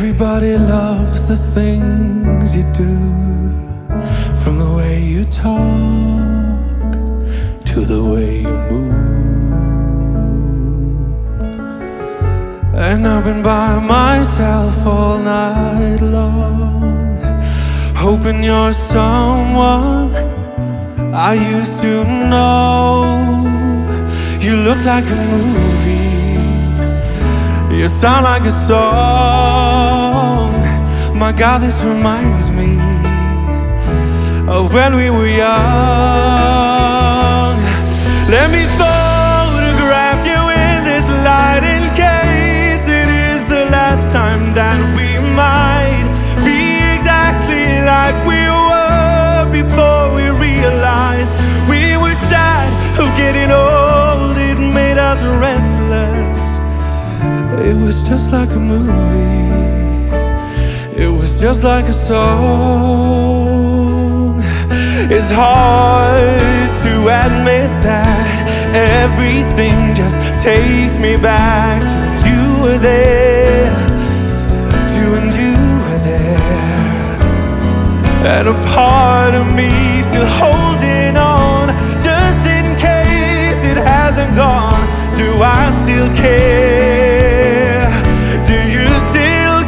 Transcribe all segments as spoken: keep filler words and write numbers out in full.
Everybody loves the things you do, from the way you talk to the way you move. And I've been by myself all night long, hoping you're someone I used to know. You look like a movie, you sound like a song. My God, this reminds me of when we were young. Let me photograph you in this light, in case it is the last time that we might be exactly like we were before we realized we were sad of getting old. It made us restless. It was just like a movie, it was just like a song. It's hard to admit that everything just takes me back to when you were there, to when you were there. And a part of me still holding on, just in case it hasn't gone. Do I still care? Do you still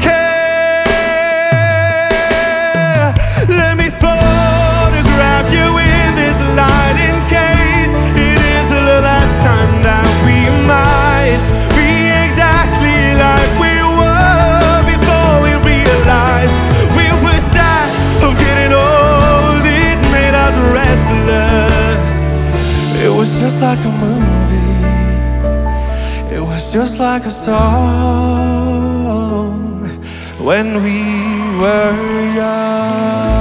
care? Let me photograph you in this light, in case it is the last time that we might be exactly like we were before we realized we were sad of getting old. It made us restless. It was just like a movie, it was just like a song when we were young.